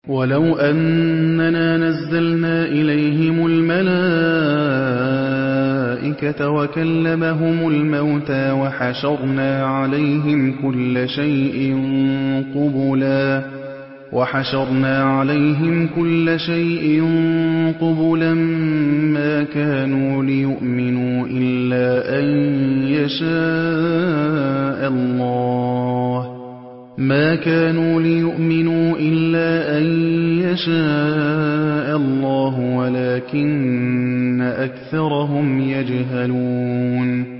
وَلَوْ أَنَّنَا نَزَّلْنَا إِلَيْهِمُ الْمَلَائِكَةَ وَكَلَّمَهُمُ الْمَوْتَىٰ وَحَشَرْنَا عَلَيْهِمْ كُلَّ شَيْءٍ قُبُلًا مَّا كَانُوا لِيُؤْمِنُوا إِلَّا أَن يَشَاءَ اللَّهُ وَلَٰكِنَّ أَكْثَرَهُمْ يَجْهَلُونَ